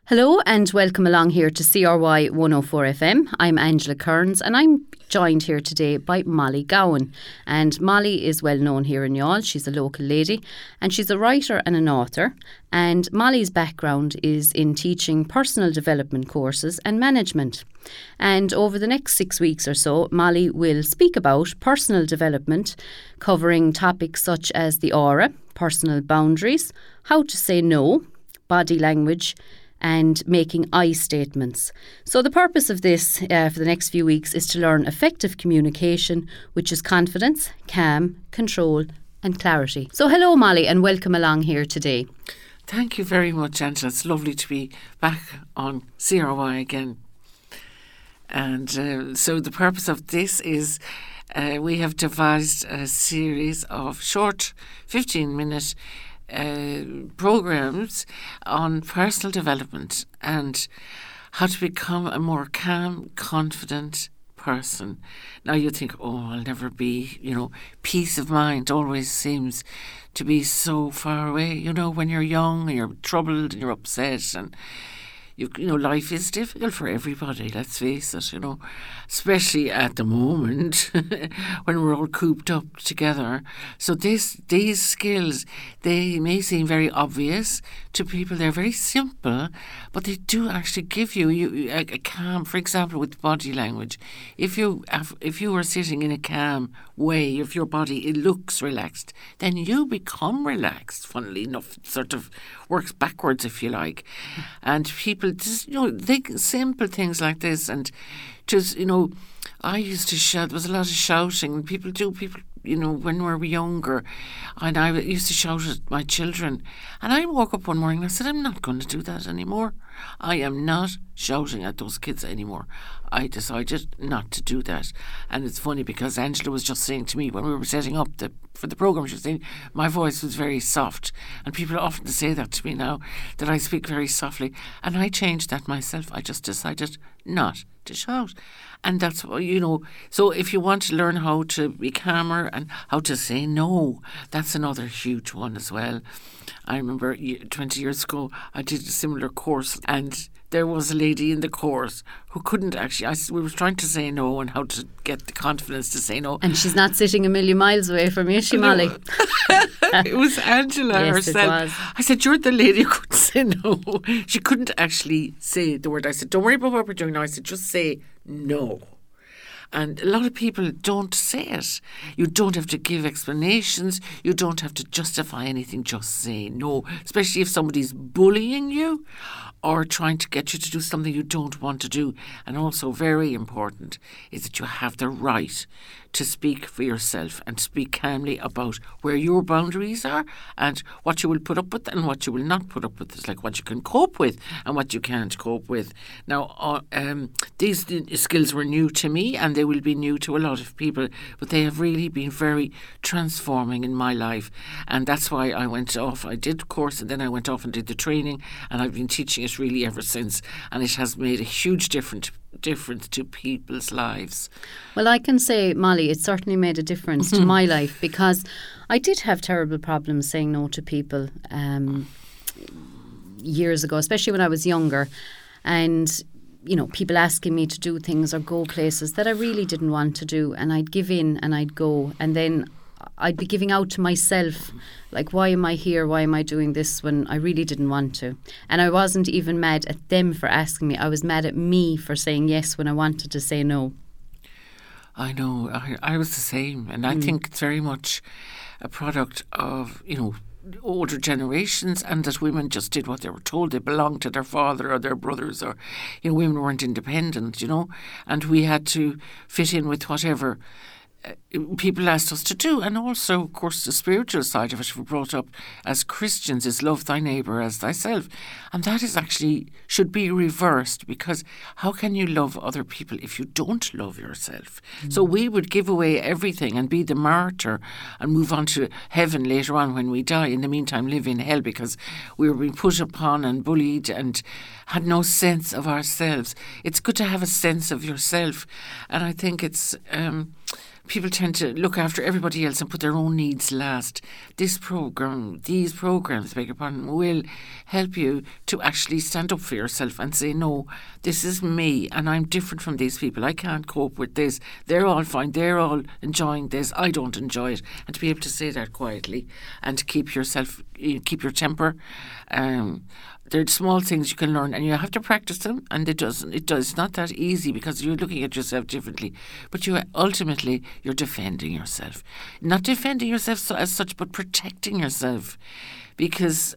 Hello and welcome along here to CRY 104 FM. I'm Angela Kearns and I'm joined here today by Molly Gowan. And Molly is well known here in Youghal. She's a local lady and she's a writer and an author. And Molly's background is in teaching personal development courses and management. And over the next 6 weeks or so, Molly will speak about personal development, covering topics such as the aura, personal boundaries, how to say no, body language, and making I statements. So the purpose of this for the next few weeks is to learn effective communication, which is confidence, calm, control and clarity. So hello Molly and welcome along here today. Thank you very much, Angela. It's lovely to be back on CRY again. And so the purpose of this is we have devised a series of short 15-minute programs on personal development and how to become a more calm, confident person. Now you think, I'll never be, peace of mind always seems to be so far away. When you're young and you're troubled and you're upset and life is difficult for everybody, let's face it, especially at the moment when we're all cooped up together. So these skills, they may seem very obvious to people. They're very simple, but they do actually give you a calm. For example, with body language, if you are sitting in a calm way, if your body it looks relaxed, then you become relaxed. Funnily enough, it sort of works backwards, if you like, and people just think simple things like this. And just I used to shout. There was a lot of shouting, and people when we were younger, and I used to shout at my children. And I woke up one morning and I said, I'm not going to do that anymore. I am not shouting at those kids anymore. I decided not to do that. And it's funny because Angela was just saying to me when we were setting up for the programme, she was saying my voice was very soft. And people often say that to me now, that I speak very softly. And I changed that myself. I just decided not to shout. And that's so if you want to learn how to be calmer and how to say no, that's another huge one as well. I remember 20 years ago I did a similar course, and there was a lady in the course who couldn't actually. We were trying to say no and how to get the confidence to say no. And she's not sitting a million miles away from you, is she, Molly? It was Angela herself. It was. I said, you're the lady who couldn't say no. She couldn't actually say the word. I said, don't worry about what we're doing now. I said, just say no. And a lot of people don't say it. You don't have to give explanations. You don't have to justify anything. Just say no, especially if somebody's bullying you or trying to get you to do something you don't want to do. And also very important is that you have the right to speak for yourself and speak calmly about where your boundaries are and what you will put up with and what you will not put up with. It's like what you can cope with and what you can't cope with. Now, these skills were new to me and they will be new to a lot of people, but they have really been very transforming in my life. And that's why I went off. I did the course and then I went off and did the training, and I've been teaching it really ever since. And it has made a huge difference to people's lives. Well, I can say, Molly, it certainly made a difference to my life, because I did have terrible problems saying no to people years ago, especially when I was younger. And people asking me to do things or go places that I really didn't want to do, and I'd give in and I'd go, and then I'd be giving out to myself, like, why am I here? Why am I doing this when I really didn't want to? And I wasn't even mad at them for asking me. I was mad at me for saying yes when I wanted to say no. I know. I was the same. And I think it's very much a product of, older generations, and that women just did what they were told. They belonged to their father or their brothers, or women weren't independent, and we had to fit in with whatever people asked us to do. And also, of course, the spiritual side of it, we're brought up as Christians, is love thy neighbour as thyself. And that is actually should be reversed, because how can you love other people if you don't love yourself? So we would give away everything and be the martyr and move on to heaven later on when we die. In the meantime, live in hell because we were being put upon and bullied and had no sense of ourselves. It's good to have a sense of yourself. And I think it's people tend to look after everybody else and put their own needs last. These programs, beg your pardon, will help you to actually stand up for yourself and say, no, this is me and I'm different from these people. I can't cope with this. They're all fine. They're all enjoying this. I don't enjoy it. And to be able to say that quietly and to keep your temper. There are small things you can learn, and you have to practice them. And it's not that easy because you're looking at yourself differently. But ultimately you're defending yourself, not defending yourself as such, but protecting yourself, because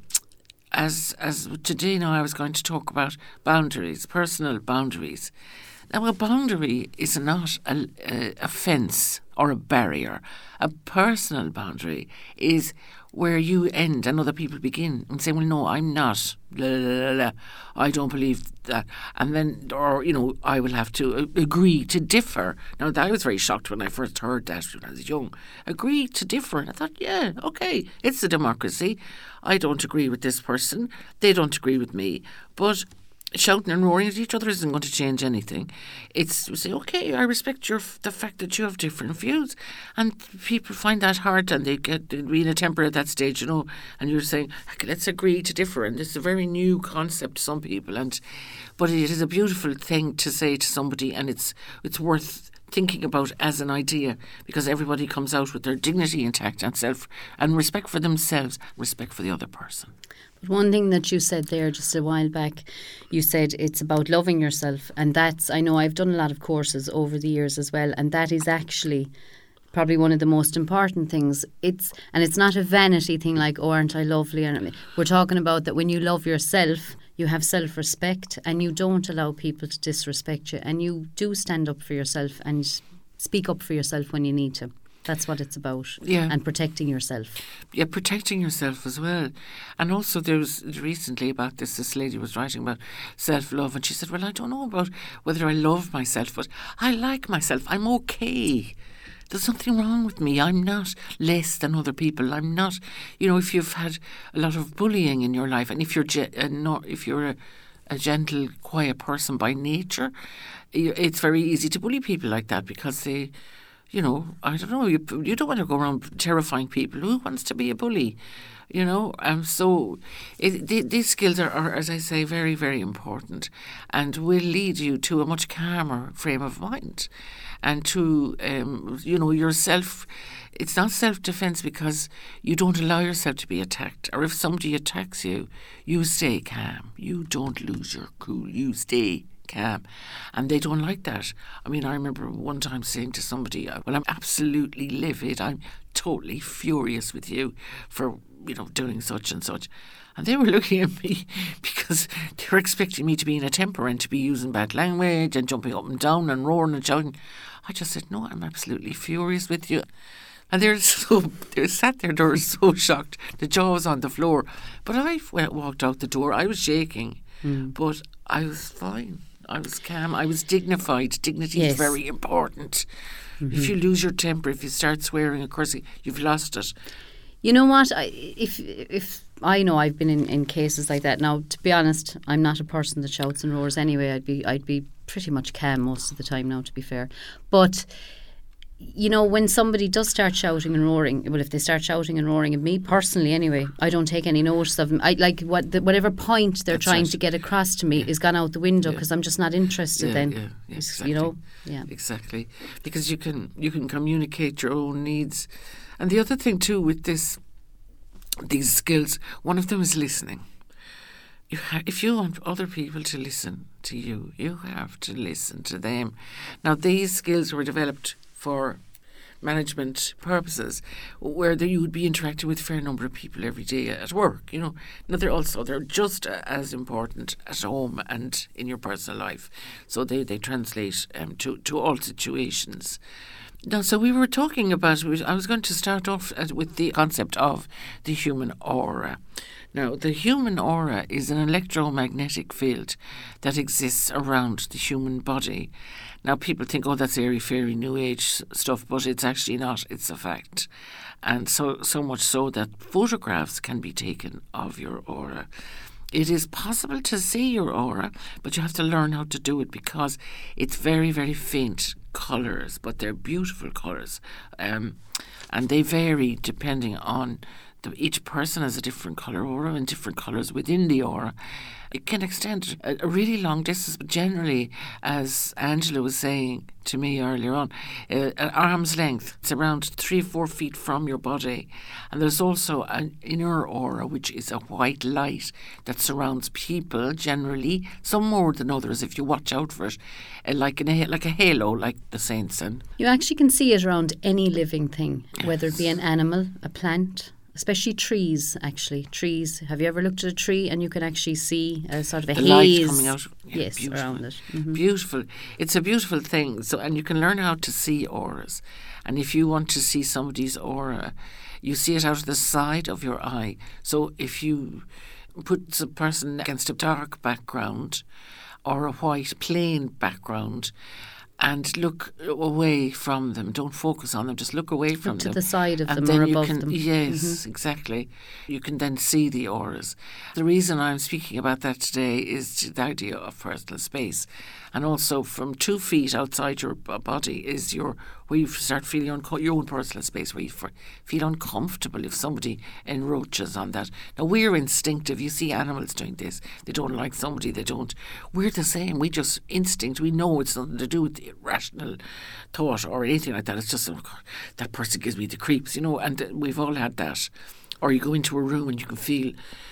as today now I was going to talk about boundaries, personal boundaries. Now, a boundary is not a fence or a barrier. A personal boundary is where you end and other people begin and say, well, no, I'm not. Blah, blah, blah, blah. I don't believe that. And then, I will have to agree to differ. Now, I was very shocked when I first heard that when I was young. Agree to differ. And I thought, yeah, okay, it's a democracy. I don't agree with this person. They don't agree with me. But shouting and roaring at each other isn't going to change anything. It's to say, okay, I respect the fact that you have different views, and people find that hard, and they'd be in a temper at that stage, and you're saying, let's agree to differ, and it's a very new concept to some people, but it is a beautiful thing to say to somebody, and it's worth thinking about as an idea, because everybody comes out with their dignity intact and respect for themselves, respect for the other person. But one thing that you said there just a while back, you said it's about loving yourself, and I know I've done a lot of courses over the years as well, and that is actually probably one of the most important things. It's not a vanity thing like, oh, aren't I lovely? We're talking about that when you love yourself, you have self-respect, and you don't allow people to disrespect you, and you do stand up for yourself and speak up for yourself when you need to. That's what it's about. Yeah. And protecting yourself. Yeah, protecting yourself as well. And also there was recently about this lady was writing about self-love, and she said, well, I don't know about whether I love myself, but I like myself. I'm okay. There's nothing wrong with me. I'm not less than other people. I'm not, if you've had a lot of bullying in your life, and if you're a gentle, quiet person by nature, it's very easy to bully people like that because they, I don't know, you don't want to go around terrifying people. Who wants to be a bully? So these skills are, as I say, very, very important, and will lead you to a much calmer frame of mind, and to, yourself. It's not self-defense because you don't allow yourself to be attacked. Or if somebody attacks you, you stay calm. You don't lose your cool. You stay calm. And they don't like that. I mean, I remember one time saying to somebody, well, I'm absolutely livid. I'm totally furious with you for, doing such and such. And they were looking at me because they were expecting me to be in a temper and to be using bad language and jumping up and down and roaring and shouting. I just said, no, I'm absolutely furious with you. And they sat there, they were so shocked. The jaw was on the floor. But I walked out the door. I was shaking, but I was fine. I was calm. I was dignified. Dignity is very important. Mm-hmm. If you lose your temper, if you start swearing and cursing, you've lost it. You know what? If I know I've been in cases like that. Now, to be honest, I'm not a person that shouts and roars anyway. I'd be pretty much calm most of the time now, to be fair. But when somebody does start shouting and roaring, well, if they start shouting and roaring at me personally anyway, I don't take any notice of them. I like whatever point they're trying to get across to me is gone out the window because I'm just not interested then. Yeah, exactly. Exactly. Because you can communicate your own needs. And the other thing too with these skills, one of them is listening. If you want other people to listen to you, you have to listen to them. Now, these skills were developed for management purposes, where you would be interacting with a fair number of people every day at work. Now they're just as important at home and in your personal life. So they translate to all situations. Now, so we were talking about, I was going to start off with the concept of the human aura. Now, the human aura is an electromagnetic field that exists around the human body. Now, people think, oh, that's airy-fairy, new age stuff, but it's actually not. It's a fact. And so much so that photographs can be taken of your aura. It is possible to see your aura, but you have to learn how to do it because it's very, very faint colours, but they're beautiful colours, and they vary depending on each person has a different colour aura and different colours within the aura. It can extend a really long distance, but generally, as Angela was saying to me earlier on, at arm's length, it's around 3 or 4 feet from your body. And there's also an inner aura, which is a white light that surrounds people generally, some more than others if you watch out for it, like a halo, like the saints. And You actually can see it around any living thing, whether it be an animal, a plant, especially trees, actually. Trees. Have you ever looked at a tree and you can actually see a sort of a the haze? light coming out. Yeah, yes, beautiful. around it. Beautiful. It's a beautiful thing. So, and you can learn how to see auras. And if you want to see somebody's aura, you see it out of the side of your eye. So if you put a person against a dark background or a white plain background, and look away from them. Don't focus on them. Just look away from them. To the side of and them then or you above can, them. Yes, exactly. You can then see the auras. The reason I'm speaking about that today is the idea of personal space. And also from 2 feet outside your body is where you start feeling your own personal space, where you feel uncomfortable if somebody encroaches on that. Now, we're instinctive. You see animals doing this. They don't like somebody. They don't. We're the same. We just instinct. We know it's nothing to do with the rational thought or anything like that. It's just, oh God, that person gives me the creeps, and we've all had that. Or you go into a room and you can feel,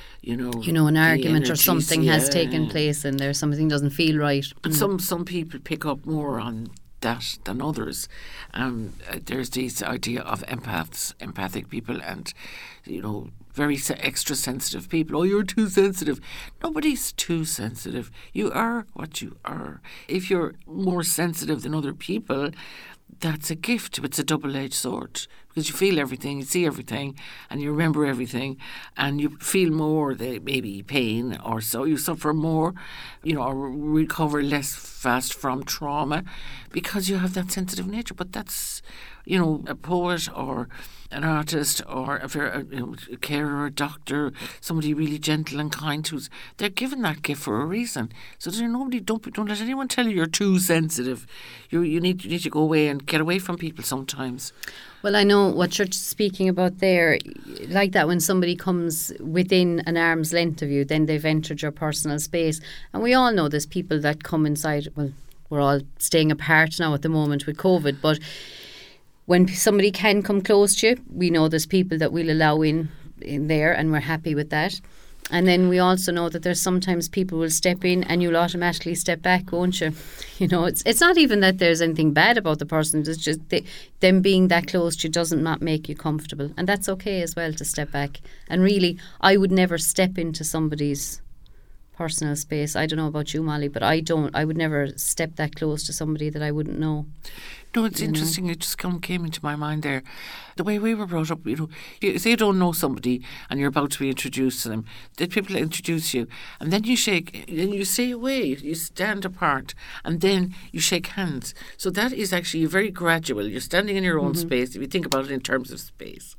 an argument or something has taken place and there's something doesn't feel right. But some people pick up more on that than others. There's this idea of empathic people and, very extra sensitive people. Oh, you're too sensitive. Nobody's too sensitive. You are what you are. If you're more sensitive than other people, that's a gift. It's a double-edged sword because you feel everything, you see everything, and you remember everything, and you feel more maybe pain or so. You suffer more, or recover less fast from trauma because you have that sensitive nature. But that's, a poet or an artist or a carer, a doctor, somebody really gentle and kind they're given that gift for a reason. So don't let anyone tell you you're too sensitive. You need to go away and get away from people sometimes. Well, I know what you're speaking about there, like that when somebody comes within an arm's length of you, then they've entered your personal space. And we all know there's people that come inside, well, we're all staying apart now at the moment with COVID, but when somebody can come close to you, we know there's people that we'll allow in there and we're happy with that. And then we also know that there's sometimes people will step in and you'll automatically step back, won't you? It's not even that there's anything bad about the person. It's just them being that close to you doesn't not make you comfortable. And that's okay as well to step back. And really, I would never step into somebody's personal space. I don't know about you, Molly, but I would never step that close to somebody that I wouldn't know. No, it's interesting. It just came into my mind there. The way we were brought up, you say you don't know somebody and you're about to be introduced to them. The people introduce you, and then you shake, then you stay away, you stand apart, and then you shake hands. So that is actually very gradual. You're standing in your own space. If you think about it in terms of space,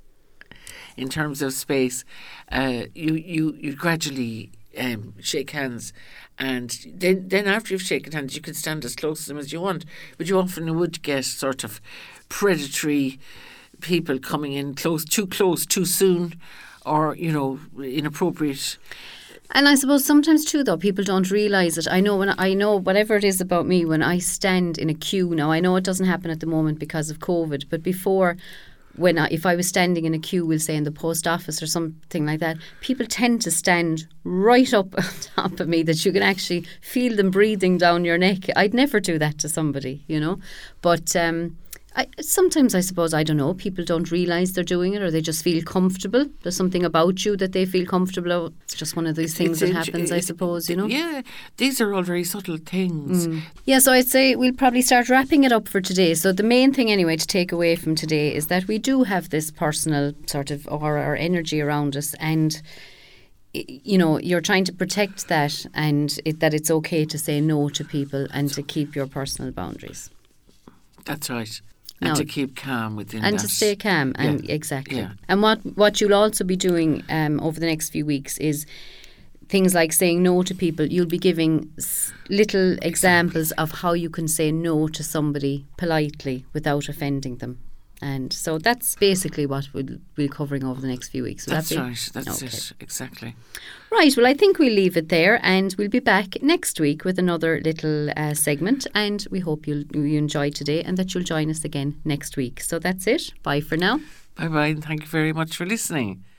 you gradually shake hands, and then after you've shaken hands you can stand as close to them as you want, but you often would get sort of predatory people coming in too close too soon, or inappropriate. And I suppose sometimes too, though, people don't realise it. I know whatever it is about me, when I stand in a queue now, I know it doesn't happen at the moment because of COVID, but before, if I was standing in a queue, we'll say in the post office or something like that, people tend to stand right up on top of me that you can actually feel them breathing down your neck. I'd never do that to somebody, But sometimes I suppose, I don't know, people don't realise they're doing it, or they just feel comfortable. There's something about you that they feel comfortable about. It's just one of these things that happens, I suppose, Yeah, these are all very subtle things. Yeah, so I'd say we'll probably start wrapping it up for today. So the main thing anyway to take away from today is that we do have this personal sort of aura or energy around us, and you're trying to protect that, and that it's okay to say no to people and to keep your personal boundaries. That's right. And to keep calm within that. And to stay calm, and exactly. Yeah. And what you'll also be doing over the next few weeks is things like saying no to people, you'll be giving little examples of how you can say no to somebody politely without offending them. And so that's basically what we'll be covering over the next few weeks. That's right. That's it. Exactly. Right. Well, I think we'll leave it there, and we'll be back next week with another little segment. And we hope you enjoyed today and that you'll join us again next week. So that's it. Bye for now. Bye-bye, and thank you very much for listening.